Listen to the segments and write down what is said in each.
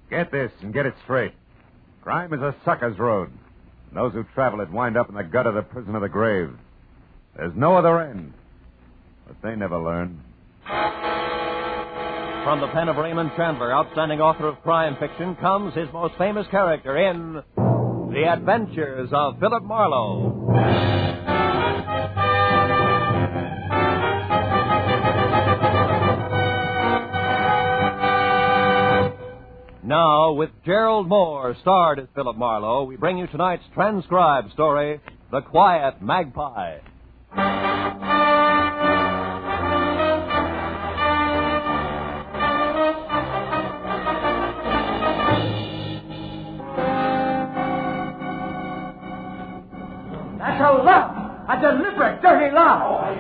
Get this and get it straight. Crime is a sucker's road. And those who travel it wind up in the gut of the prison of the grave. There's no other end. But they never learn. From the pen of Raymond Chandler, outstanding author of crime fiction, comes his most famous character in The Adventures of Philip Marlowe. Now, with Gerald Moore, starred as Philip Marlowe, we bring you tonight's transcribed story, The Quiet Magpie. That's a lie! A deliberate, dirty lie!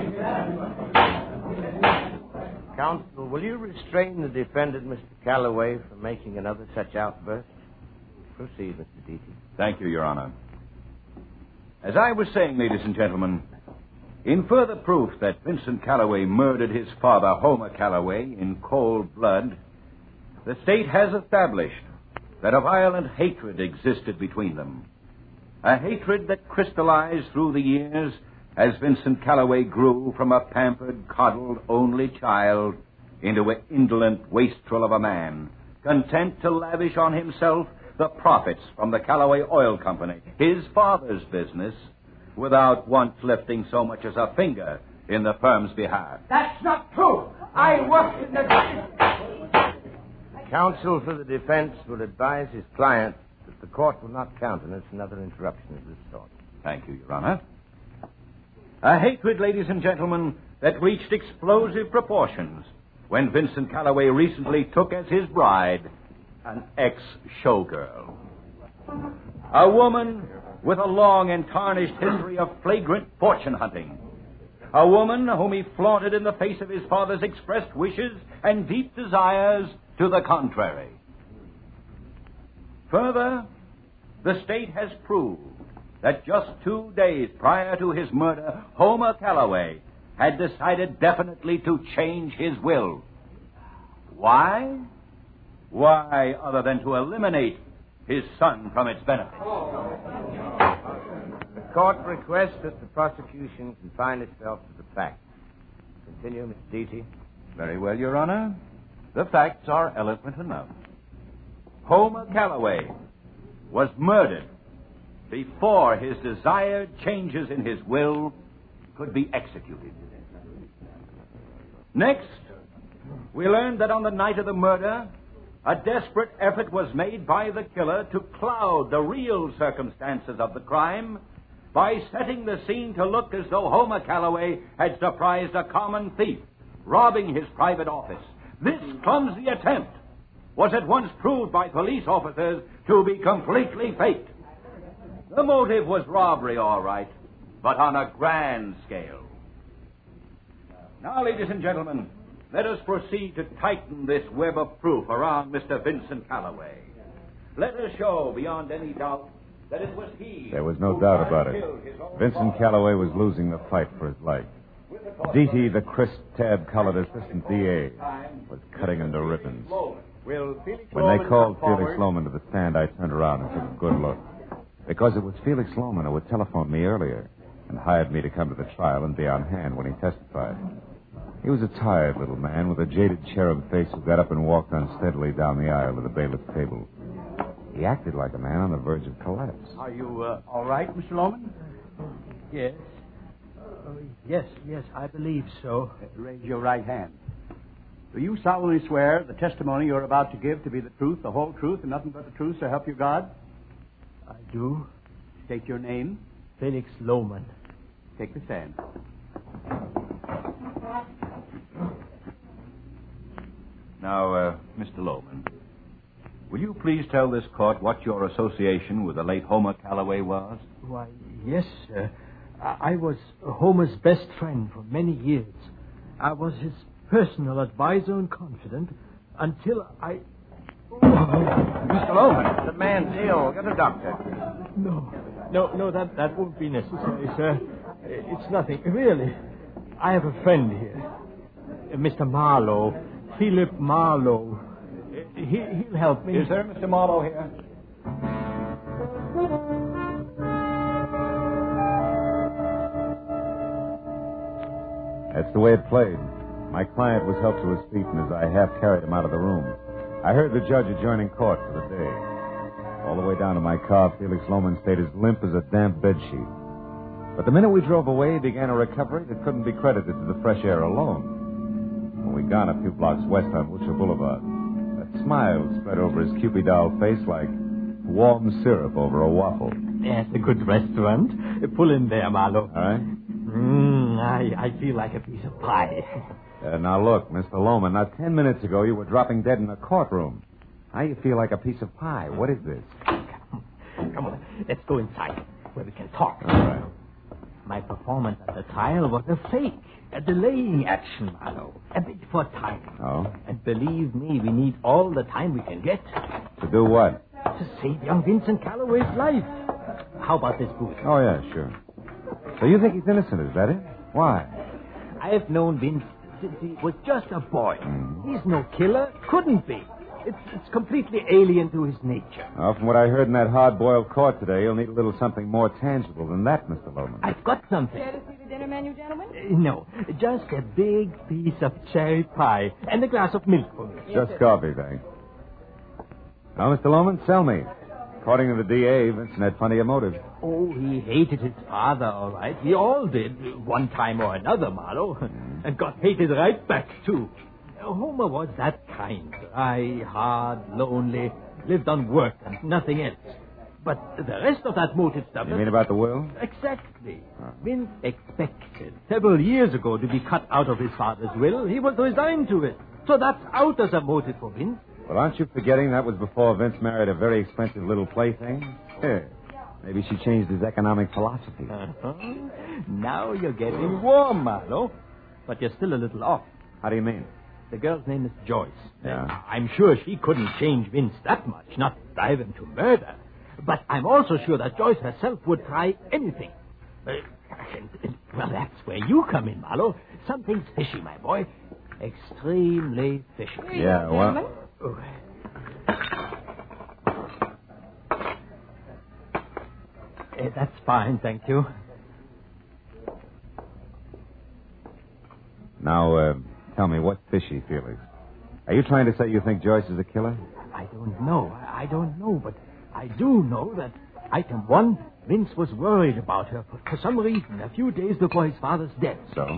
Counsel, will you restrain the defendant, Mr. Calloway, from making another such outburst? Proceed, Mr. Deaty. Thank you, Your Honor. As I was saying, ladies and gentlemen, in further proof that Vincent Calloway murdered his father, Homer Calloway, in cold blood, the state has established that a violent hatred existed between them. A hatred that crystallized through the years as Vincent Calloway grew from a pampered, coddled, only child into an indolent wastrel of a man, content to lavish on himself the profits from the Calloway Oil Company, his father's business, without once lifting so much as a finger in the firm's behalf. That's not true. I worked in the... Counsel for the defense will advise his client that the court will not countenance another interruption of this sort. Thank you, Your Honor. A hatred, ladies and gentlemen, that reached explosive proportions when Vincent Calloway recently took as his bride an ex-showgirl. A woman with a long and tarnished history of flagrant fortune hunting. A woman whom he flaunted in the face of his father's expressed wishes and deep desires to the contrary. Further, the state has proved that just 2 days prior to his murder, Homer Calloway had decided definitely to change his will. Why? Why, other than to eliminate his son from its benefits? The court requests that the prosecution confine itself to the facts. Continue, Mr. Deaty. Very well, Your Honor. The facts are eloquent enough. Homer Calloway was murdered before his desired changes in his will could be executed. Next, we learned that on the night of the murder, a desperate effort was made by the killer to cloud the real circumstances of the crime by setting the scene to look as though Homer Calloway had surprised a common thief, robbing his private office. This clumsy attempt was at once proved by police officers to be completely faked. The motive was robbery, all right, but on a grand scale. Now, ladies and gentlemen, let us proceed to tighten this web of proof around Mr. Vincent Calloway. Let us show beyond any doubt that it was he... There was no doubt about it. Vincent Calloway was losing the fight for his life. Deaty, the crisp, tab-colored assistant DA, was cutting him to ribbons. When they called Felix Lohman to the stand, I turned around and took a good look. Because it was Felix Lohman who had telephoned me earlier and hired me to come to the trial and be on hand when he testified. He was a tired little man with a jaded cherub face who got up and walked unsteadily down the aisle to the bailiff's table. He acted like a man on the verge of collapse. Are you all right, Mr. Lohman? Yes. Yes, I believe so. Raise your right hand. Do you solemnly swear the testimony you're about to give to be the truth, the whole truth, and nothing but the truth, so help you God? I do. State your name. Felix Lohman. Take the stand. Now, Mr. Lohman, will you please tell this court what your association with the late Homer Calloway was? Why, yes, sir. I was Homer's best friend for many years. I was his personal advisor and confidant until I... Mr. Lohman, the man's ill. Get a doctor. No, that won't be necessary, sir. It's nothing. Really. I have a friend here. Mr. Marlowe. Philip Marlowe. He'll help me. Is there Mr. Marlowe here? That's the way it played. My client was helped to his feet, and as I half carried him out of the room, I heard the judge adjourning court for the day. All the way down to my car, Felix Loman stayed as limp as a damp bedsheet. But the minute we drove away, he began a recovery that couldn't be credited to the fresh air alone. When we'd gone a few blocks west on Wilshire Boulevard, a smile spread over his Cupid doll face like warm syrup over a waffle. That's a good restaurant. Pull in there, Marlowe. All right? I feel like a piece of pie. Now, look, Mr. Loman, not 10 minutes ago you were dropping dead in a courtroom. Now you feel like a piece of pie. What is this? Come on, let's go inside where we can talk. All right. My performance at the trial was a fake, a delaying action, Marlowe. A bit for time. Oh? And believe me, we need all the time we can get To do what? to save young Vincent Calloway's life. How about this booth? Oh, yeah, sure. So you think he's innocent, is that it? Why? I've known Vince since he was just a boy. He's no killer. Couldn't be. It's completely alien to his nature. Well, from what I heard in that hard-boiled court today, you'll need a little something more tangible than that, Mr. Loman. I've got something. Care to see the dinner menu, gentlemen? No, just a big piece of cherry pie and a glass of milk for me. Just coffee, thanks. Now, Mr. Loman, sell me. According to the DA, Vincent had plenty of motive. Oh, he hated his father, all right. We all did, one time or another, Marlowe. And got hated right back, too. Homer was that kind. Dry, hard, lonely, lived on work and nothing else. But the rest of that motive stuff... You mean about the will? Exactly. Vince expected several years ago to be cut out of his father's will. He was resigned to it. So that's out as a motive for Vince. Well, aren't you forgetting that was before Vince married a very expensive little plaything? Here. Maybe she changed his economic philosophy. Now you're getting warm, Marlowe. But you're still a little off. How do you mean? The girl's name is Joyce. Yeah. I'm sure she couldn't change Vince that much, not drive him to murder. But I'm also sure that Joyce herself would try anything. Well, that's where you come in, Marlowe. Something's fishy, my boy. Extremely fishy. Yeah, well... Oh. That's fine, thank you. Now, tell me, what's fishy, Felix? Are you trying to say you think Joyce is a killer? I don't know, but I do know that item one, Vince was worried about her for some reason a few days before his father's death.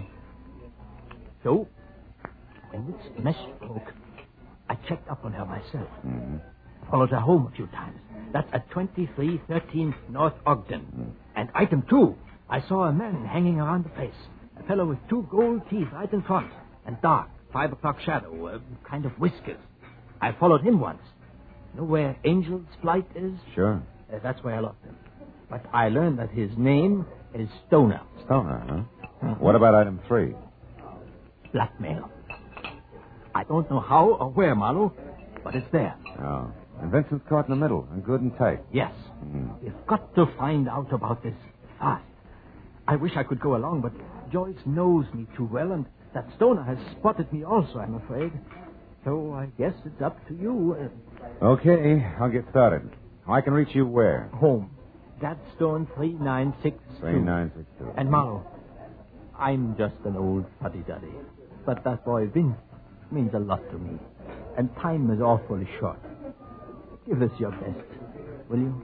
So, when this mess broke, I checked up on her myself. Followed her home a few times. That's at 2313 North Ogden. And item two, I saw a man hanging around the place. A fellow with two gold teeth right in front. And dark, 5 o'clock shadow, kind of whiskers. I followed him once. Know where Angel's Flight is? Sure. That's where I lost him. But I learned that his name is Stoner. Stoner, huh? What about item 3? Blackmail. I don't know how or where, Marlowe, but it's there. Oh. And Vincent's caught in the middle and good and tight. Yes. We've got to find out about this fast. I wish I could go along, but Joyce knows me too well, and that Stoner has spotted me also, I'm afraid. So I guess it's up to you. Okay, I'll get started. I can reach you where? Home. Gladstone 3962. 3962. And Marlowe, I'm just an old fuddy-duddy. But that boy Vince means a lot to me. And time is awfully short. Give us your best, will you?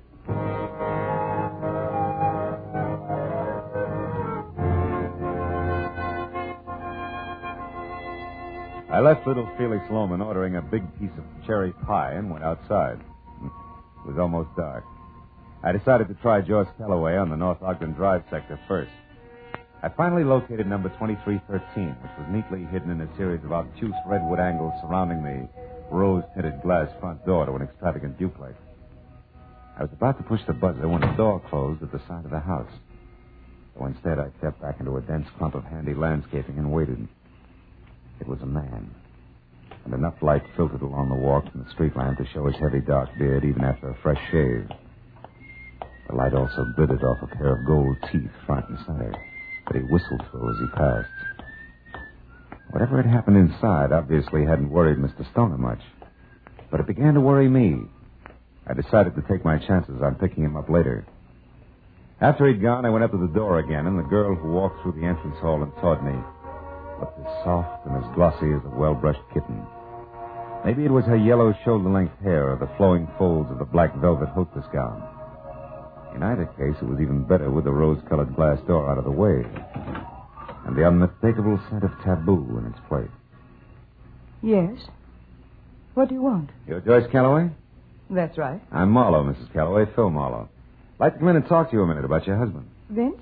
I left little Felix Loman ordering a big piece of cherry pie and went outside. It was almost dark. I decided to try Joyce Calloway on the North Ogden Drive sector first. I finally located number 2313, which was neatly hidden in a series of obtuse redwood angles surrounding the rose-tinted glass front door to an extravagant duplex. I was about to push the buzzer when the door closed at the side of the house. So instead, I stepped back into a dense clump of handy landscaping and waited. It was a man, and enough light filtered along the walk from the street lamp to show his heavy dark beard even after a fresh shave. The light also glittered off a pair of gold teeth front and center that he whistled through as he passed. Whatever had happened inside obviously hadn't worried Mr. Stoner much. But it began to worry me. I decided to take my chances on picking him up later. After he'd gone, I went up to the door again, and the girl who walked through the entrance hall and taught me looked as soft and as glossy as a well-brushed kitten. Maybe it was her yellow shoulder-length hair or the flowing folds of the black velvet hostess gown. In either case, it was even better with the rose-colored glass door out of the way and the unmistakable scent of taboo in its place. Yes? What do you want? You're Joyce Calloway? That's right. I'm Marlowe, Mrs. Calloway, Phil Marlowe. I'd like to come in and talk to you a minute about your husband. Vince?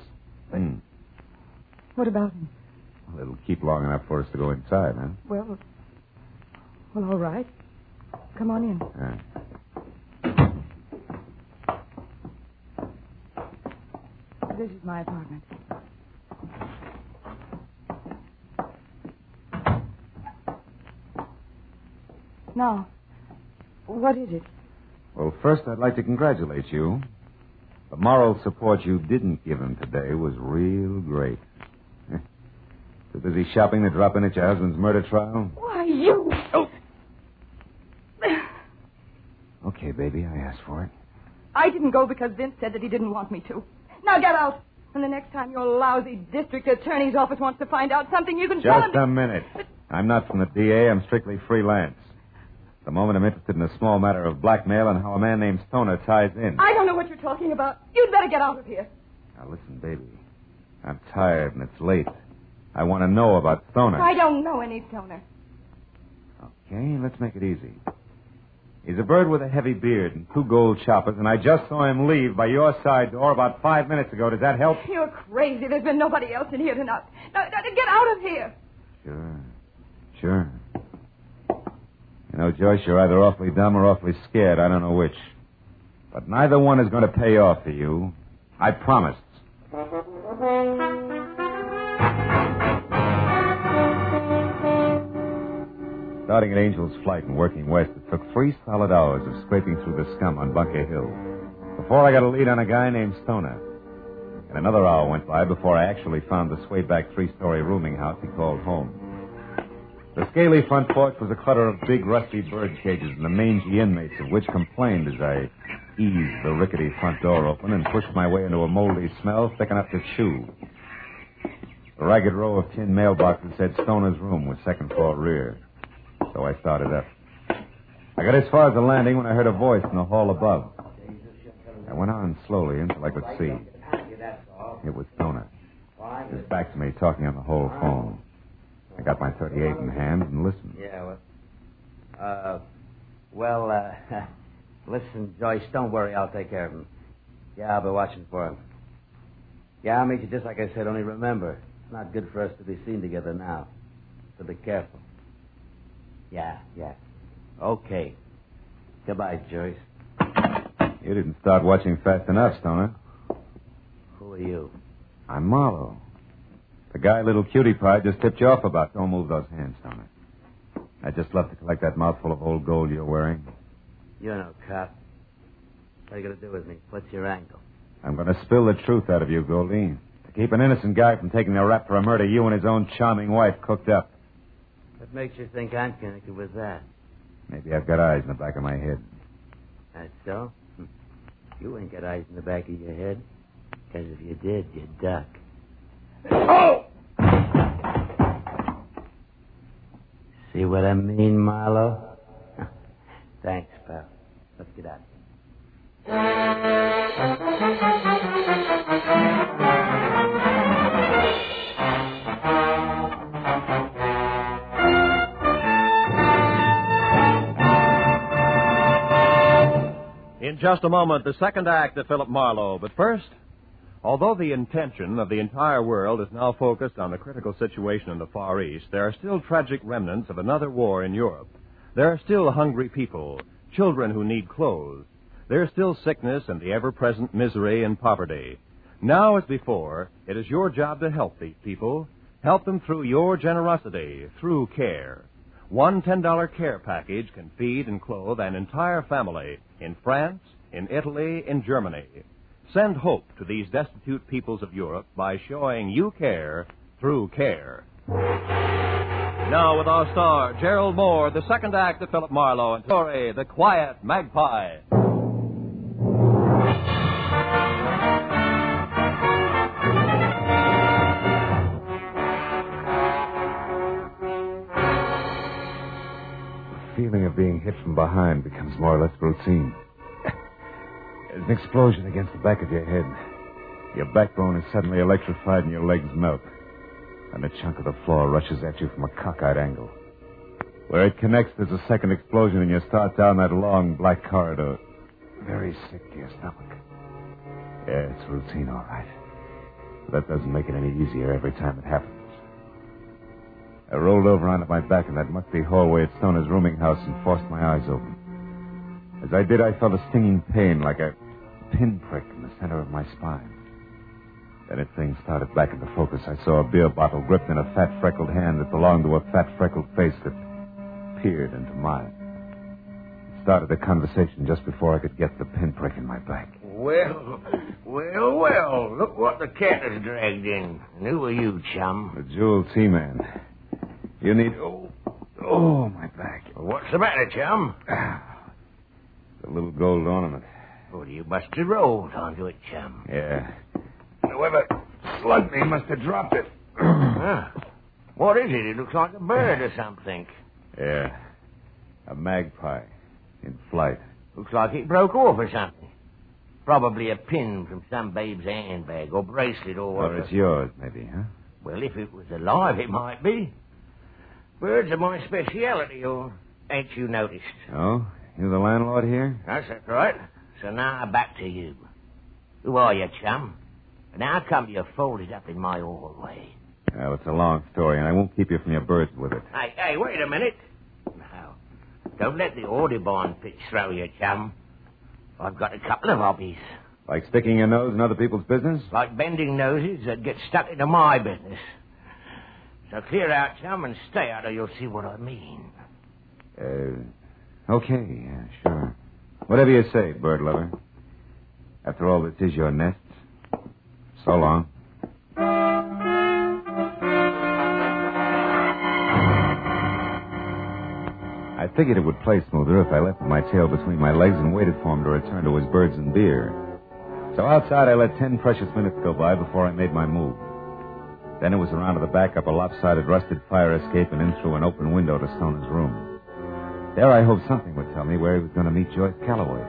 What about him? Well, it'll keep long enough for us to go inside, huh? Well, all right. Come on in. This is my apartment. Now, what is it? Well, first, I'd like to congratulate you. The moral support you didn't give him today was real great. Too busy shopping to drop in at your husband's murder trial? Why, you... Oh. Okay, baby, I asked for it. I didn't go because Vince said that he didn't want me to. Now get out. And the next time your lousy district attorney's office wants to find out something, you can tell him... Just a minute. I'm not from the DA. I'm strictly freelance. At the moment, I'm interested in a small matter of blackmail and how a man named Stoner ties in. I don't know what you're talking about. You'd better get out of here. Now, listen, baby. I'm tired and it's late. I want to know about Stoner. I don't know any Stoner. Okay, let's make it easy. He's a bird with a heavy beard and 2 gold choppers, and I just saw him leave by your side door about 5 minutes ago. Does that help? You're crazy. There's been nobody else in here tonight. Now, get out of here. Sure. You know, Joyce, you're either awfully dumb or awfully scared. I don't know which. But neither one is going to pay off for you. I promised. Starting at Angel's Flight and working west, it took 3 solid hours of scraping through the scum on Bunker Hill before I got a lead on a guy named Stoner. And another hour went by before I actually found the swayback 3-story rooming house he called home. The scaly front porch was a clutter of big, rusty bird cages and the mangy inmates of which complained as I eased the rickety front door open and pushed my way into a moldy smell thick enough to chew. A ragged row of tin mailboxes said Stoner's room was second floor rear. So I started up. I got as far as the landing when I heard a voice in the hall above. I went on slowly until I could see. It was Stoner. He was back to me talking on the whole phone. I got my .38 in hand and listened. Listen, Joyce, don't worry. I'll take care of him. Yeah, I'll be watching for him. Yeah, I'll meet you just like I said, only remember, it's not good for us to be seen together now. So be careful. Yeah. Okay. Goodbye, Joyce. You didn't start watching fast enough, Stoner. Who are you? I'm Marlowe. The guy little cutie pie just tipped you off about. Don't move those hands, Stoner. I just love to collect that mouthful of old gold you're wearing. You're no cop. What are you going to do with me? What's your angle? I'm going to spill the truth out of you, Goldie. To keep an innocent guy from taking the rap for a murder you and his own charming wife cooked up. What makes you think I'm connected with that? Maybe I've got eyes in the back of my head. That's so? You ain't got eyes in the back of your head. Because if you did, you'd duck. Oh! See what I mean, Marlowe? Thanks, pal. Let's get out. In just a moment, the second act of Philip Marlowe. But first, although the intention of the entire world is now focused on the critical situation in the Far East, there are still tragic remnants of another war in Europe. There are still hungry people, children who need clothes. There is still sickness and the ever-present misery and poverty. Now as before, it is your job to help these people. Help them through your generosity, through care. One $10 care package can feed and clothe an entire family in France, in Italy, in Germany. Send hope to these destitute peoples of Europe by showing you care through care. Now with our star, Gerald Moore, the second act of Philip Marlowe, and story, The Quiet Magpie. The feeling of being hit from behind becomes more or less routine. There's an explosion against the back of your head. Your backbone is suddenly electrified and your legs melt. And a chunk of the floor rushes at you from a cockeyed angle. Where it connects, there's a second explosion, and you start down that long black corridor. Very sick to your stomach. Yeah, it's routine, all right. But that doesn't make it any easier every time it happens. I rolled over onto my back in that musty hallway at Stoner's rooming house and forced my eyes open. As I did, I felt a stinging pain like a pinprick in the center of my spine. Then as things started back into focus, I saw a beer bottle gripped in a fat, freckled hand that belonged to a fat, freckled face that peered into mine. It started a conversation just before I could get the pinprick in my back. Well, look what the cat has dragged in. And who are you, chum? The Jewel T-Man. You need... Oh, my back. What's the matter, chum? The little gold ornament. Well, you must have rolled onto it, chum. Yeah. Whoever slugged me must have dropped it. What is it? It looks like a bird or something. Yeah. A magpie. In flight. Looks like it broke off or something. Probably a pin from some babe's handbag or bracelet or... Or it's yours, maybe, huh? Well, if it was alive, it might be. Birds are my speciality, or ain't you noticed? Oh? You the landlord here? That's right. So now back to you. Who are you, chum? And how come you're folded up in my hallway? Well, it's a long story, and I won't keep you from your birds with it. Hey, wait a minute. Now, don't let the Audubon pitch throw you, chum. I've got a couple of hobbies. Like sticking your nose in other people's business? Like bending noses that get stuck into my business. So clear out, chum, and stay out, or you'll see what I mean. Okay, yeah, sure. Whatever you say, bird lover. After all, this is your nest. So long. I figured it would play smoother if I left my tail between my legs and waited for him to return to his birds and beer. So outside, I let 10 precious minutes go by before I made my move. Then it was around to the back up a lopsided, rusted fire escape and in through an open window to Stoner's room. There I hoped something would tell me where he was going to meet Joyce Calloway.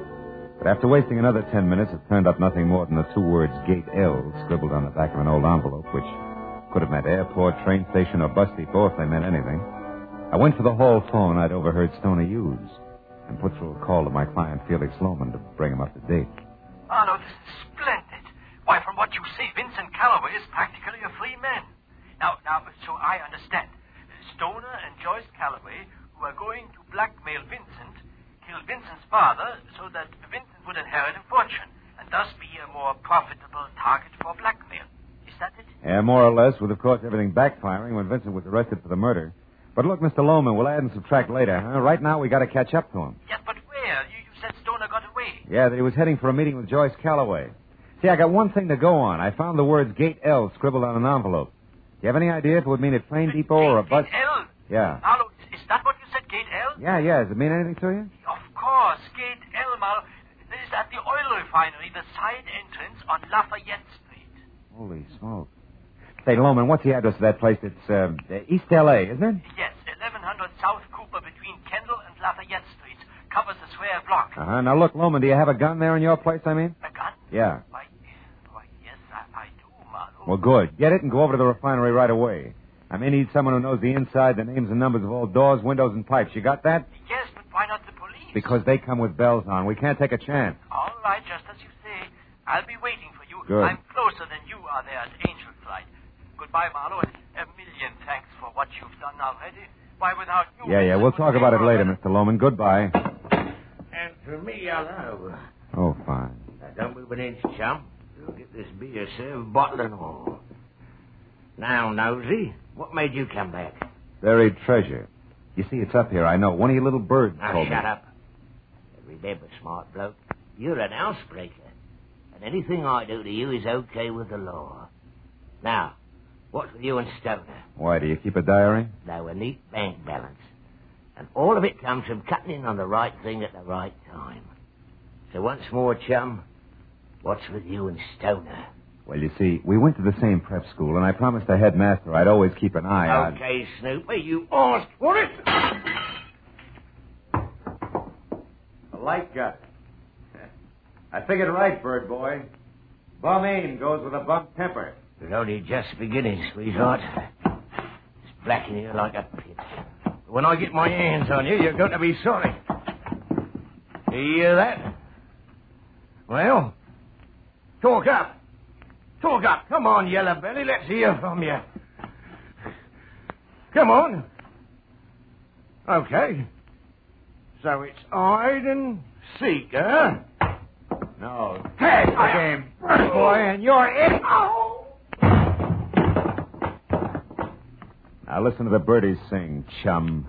But after wasting another 10 minutes, it turned up nothing more than the two words Gate L scribbled on the back of an old envelope, which could have meant airport, train station, or bus depot if they meant anything. I went for the hall phone I'd overheard Stoner use and put through a call to my client, Felix Lohman, to bring him up to date. Marlowe, this is splendid. Why, from what you say, Vincent Calloway is practically a free man. Now, so I understand. Stoner and Joyce Calloway, who are going to blackmail Vincent, kill Vincent's father so that Vincent would inherit a fortune and thus be a more profitable target for blackmail. Is that it? Yeah, more or less, with, of course, everything backfiring when Vincent was arrested for the murder. But look, Mr. Lohman, we'll add and subtract later, huh? Right now, we got to catch up to him. Yes, but where? You said Stoner got away. Yeah, that he was heading for a meeting with Joyce Calloway. See, I got one thing to go on. I found the words Gate L scribbled on an envelope. Do you have any idea if it would mean a train depot or a bus? Gate L? Yeah. Marlowe, is that what you said, Gate L? Yeah. Does it mean anything to you? Of course, Gate L, Marlowe. This is at the oil refinery, the side entrance on Lafayette Street. Holy smoke. Say, Lohman, what's the address of that place? It's East L.A., isn't it? Yes, 1100 South Cooper between Kendall and Lafayette Streets. Covers a square block. Uh-huh. Now, look, Lohman, do you have a gun there in your place, I mean? A gun? Yeah. Why, yes, I do, Marlowe. Well, good. Get it and go over to the refinery right away. I may need someone who knows the inside, the names and numbers of all doors, windows, and pipes. You got that? Yes, but why not the police? Because they come with bells on. We can't take a chance. All right, just as you say. I'll be waiting for you. Good. I'm closer than you are there at Angel Flight. Goodbye, Marlowe, and a million thanks for what you've done already. Why, without you... Yeah, we'll talk about it later, Mr. Lohman. Goodbye. And for me, hello. Oh, fine. Now, don't move an inch, chum. You'll get this beer served, bottle and all. Now, Nosy, what made you come back? Buried treasure. You see, it's up here, I know. One of your little birds Now, told me. shut up. And remember, smart bloke, you're an housebreaker. And anything I do to you is okay with the law. Now, What's with you and Stoner? Why, do you keep a diary? No, a neat bank balance. And all of it comes from cutting in on the right thing at the right time. So once more, chum, what's with you and Stoner? Well, you see, we went to the same prep school, and I promised the headmaster I'd always keep an eye on... Okay, Snooper, you asked for it. A light gun. I figured right, bird boy. Bum aim goes with a bum temper. It's only just beginning, sweetheart. It's black in here like a pit. When I get my hands on you, you're going to be sorry. You hear that? Well, talk up. Talk up. Come on, Yellow Belly. Let's hear from you. Come on. Okay. So it's hide and seek, huh? No. Tag the game, bird boy, and you're in. Now listen to the birdies sing, chum.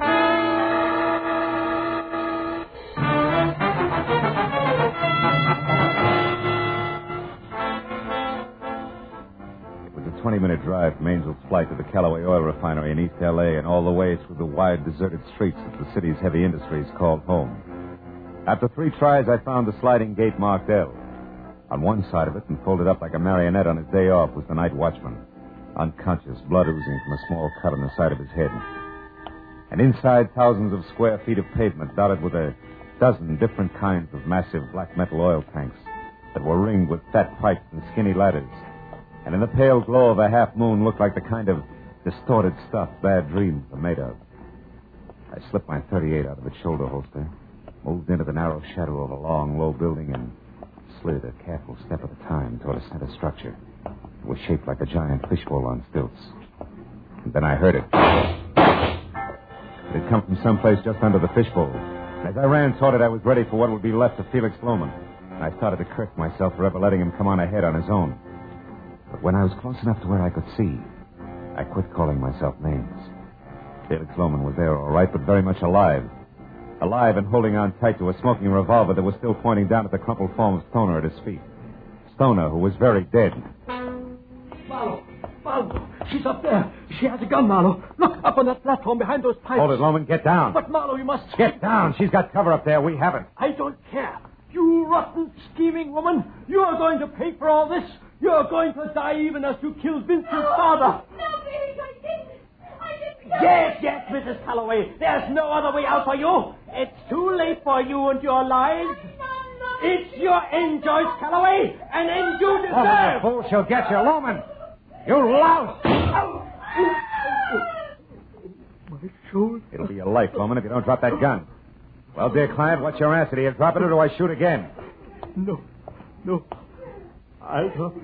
It was a 20-minute drive from Angel's Flight to the Callaway Oil Refinery in East L.A. and all the way through the wide, deserted streets that the city's heavy industries called home. After 3 tries, I found the sliding gate marked L. On one side of it, and folded up like a marionette on his day off, was the night watchman, unconscious, blood oozing from a small cut on the side of his head. And inside, thousands of square feet of pavement dotted with a dozen different kinds of massive black metal oil tanks that were ringed with fat pipes and skinny ladders. And in the pale glow of a half moon looked like the kind of distorted stuff bad dreams are made of. I slipped my .38 out of its shoulder holster, moved into the narrow shadow of a long, low building, and slid a careful step at a time toward a center structure. It was shaped like a giant fishbowl on stilts. And then I heard it. It had come from someplace just under the fishbowl. And as I ran toward it, I was ready for what would be left of Felix Lohman. And I started to curse myself for ever letting him come on ahead on his own. But when I was close enough to where I could see, I quit calling myself names. Felix Lohman was there all right, but very much alive. Alive and holding on tight to a smoking revolver that was still pointing down at the crumpled form of Stoner at his feet. Stoner, who was very dead. Marlowe! She's up there. She has a gun, Marlowe. Look, up on that platform behind those pipes. Hold it, Lohman. Get down. But, Marlowe, you must... Get down. She's got cover up there. We haven't. I don't care. You rotten, scheming woman. You're going to pay for all this. You're going to die even as you killed Vincent's father. No, Felix, I didn't. Yes, Mrs. Calloway. There's no other way out for you. It's too late for you and your lives. No. It's your end, Joyce Calloway. An end you deserve. Fool, she'll get you, Lohman. You louse. My shoulder. It'll be your life, Lohman, if you don't drop that gun. Well, dear client, what's your answer? Do you drop it or do I shoot again? No. I'll drop it.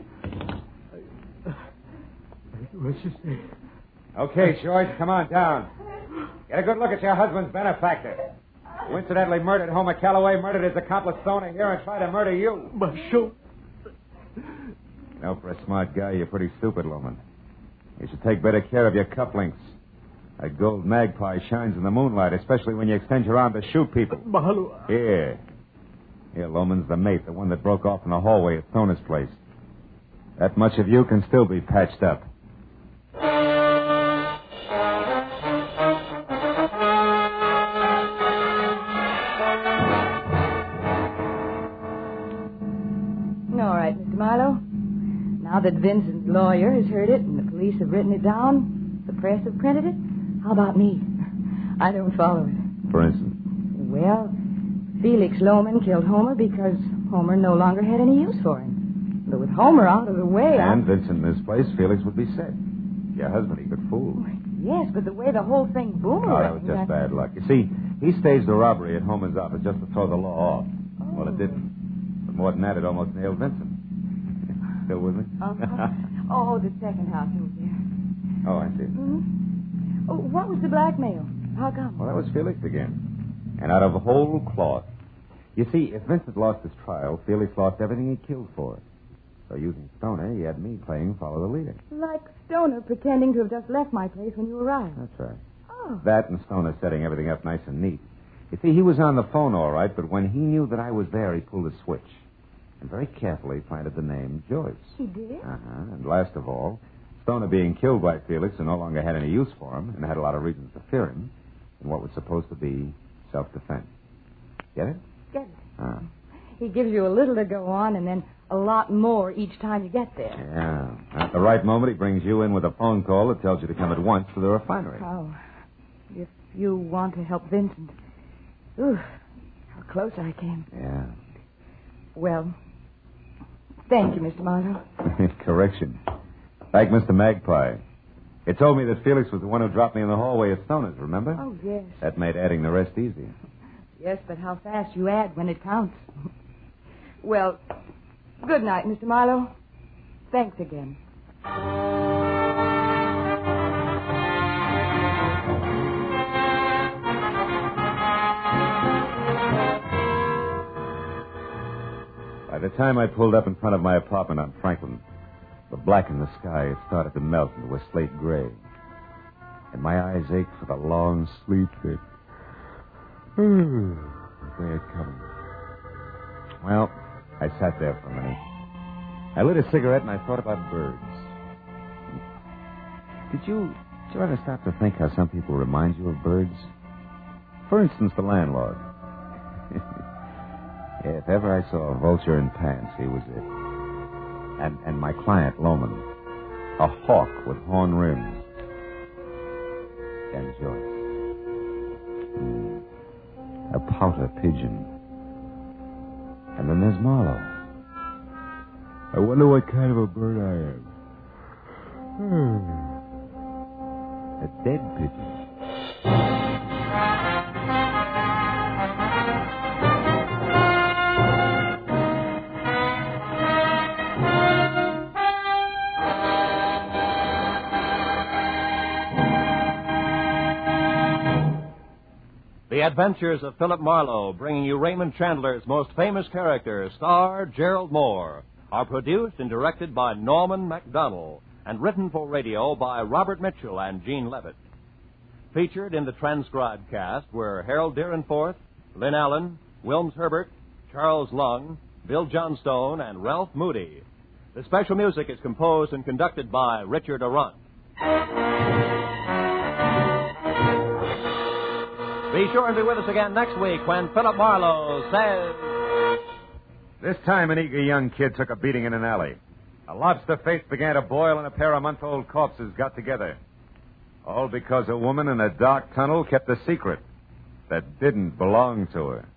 I do what you say. Okay, Joyce, come on down. Get a good look at your husband's benefactor. Who incidentally murdered Homer Calloway, murdered his accomplice Stoner here, and tried to murder you. My shoulder. You know, for a smart guy, you're pretty stupid, Lohman. You should take better care of your cufflinks. That gold magpie shines in the moonlight, especially when you extend your arm to shoot people. Marlowe. Here, Lohman's the mate, the one that broke off in the hallway at Stoner's place. That much of you can still be patched up. All right, Mr. Marlowe. Now that Vincent's lawyer has heard it and the police have written it down, the press have printed it, how about me? I don't follow it. For instance? Well, Felix Lohman killed Homer because Homer no longer had any use for him. But with Homer out of the way... And Vincent in his place, Felix would be set. Your husband he could fool. Yes, but the way the whole thing boomeranged... Oh, that was just bad luck. You see, he staged a robbery at Homer's office just to throw the law off. Oh. Well, it didn't. But more than that, it almost nailed Vincent. Still with me? Oh, the second house over there. Oh, I see. Mm-hmm. Oh, what was the blackmail? How come? Well, that was Felix again. And out of whole cloth. You see, if Vincent lost his trial, Felix lost everything he killed for. So using Stoner, he had me playing follow the leader. Like Stoner pretending to have just left my place when you arrived. That's right. Oh. That and Stoner setting everything up nice and neat. You see, he was on the phone all right, but when he knew that I was there, he pulled a switch. And very carefully planted the name Joyce. He did? Uh-huh. And last of all, Stoner being killed by Felix and no longer had any use for him and had a lot of reasons to fear him in what was supposed to be self-defense. Get it? Get it. Ah. He gives you a little to go on and then a lot more each time you get there. Yeah. At the right moment, he brings you in with a phone call that tells you to come at once to the refinery. Oh, if you want to help Vincent. Ooh, how close I came. Yeah. Well, thank you, Mr. Marlowe. Correction. Thank Mr. Magpie. He told me that Felix was the one who dropped me in the hallway at Stoner's, remember? Oh, yes. That made adding the rest easier. Yes, but how fast you add when it counts. Well, good night, Mr. Marlowe. Thanks again. By the time I pulled up in front of my apartment on Franklin, the black in the sky had started to melt into a slate gray. And my eyes ached for the long sleep that they had come. Well, I sat there for a minute. I lit a cigarette and I thought about birds. Did you ever stop to think how some people remind you of birds? For instance, the landlord. If ever I saw a vulture in pants, he was it. And my client, Loman, a hawk with horn rims. And Joyce. A pouter pigeon. And then there's Marlowe. I wonder what kind of a bird I am. A dead pigeon. The Adventures of Philip Marlowe, bringing you Raymond Chandler's most famous character, star Gerald Moore, are produced and directed by Norman MacDonald and written for radio by Robert Mitchell and Gene Levitt. Featured in the transcribed cast were Harold Deerenforth, Lynn Allen, Wilms Herbert, Charles Lung, Bill Johnstone, and Ralph Moody. The special music is composed and conducted by Richard Arant. Be sure and be with us again next week when Philip Marlowe says... This time, an eager young kid took a beating in an alley. A lobster face began to boil, and a pair of month-old corpses got together. All because a woman in a dark tunnel kept a secret that didn't belong to her.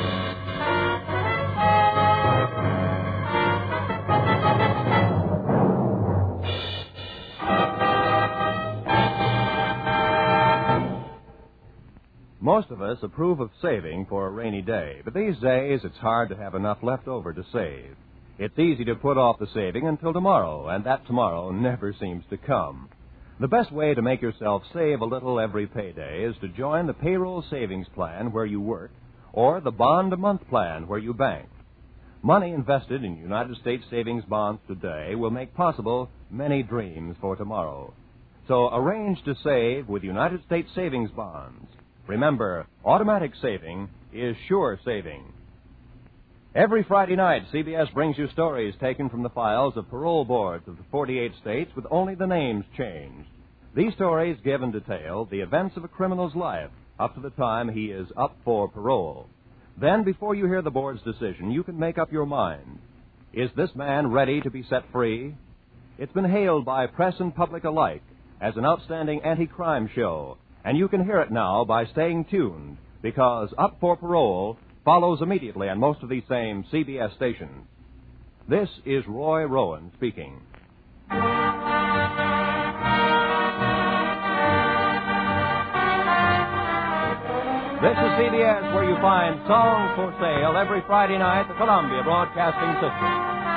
Most of us approve of saving for a rainy day, but these days it's hard to have enough left over to save. It's easy to put off the saving until tomorrow, and that tomorrow never seems to come. The best way to make yourself save a little every payday is to join the payroll savings plan where you work or the bond-a-month plan where you bank. Money invested in United States savings bonds today will make possible many dreams for tomorrow. So arrange to save with United States savings bonds. Remember, automatic saving is sure saving. Every Friday night, CBS brings you stories taken from the files of parole boards of the 48 states with only the names changed. These stories give in detail the events of a criminal's life up to the time he is up for parole. Then, before you hear the board's decision, you can make up your mind. Is this man ready to be set free? It's been hailed by press and public alike as an outstanding anti-crime show, and you can hear it now by staying tuned, because Up for Parole follows immediately on most of these same CBS stations. This is Roy Rowan speaking. This is CBS, where you find Songs for Sale every Friday night, the Columbia Broadcasting System.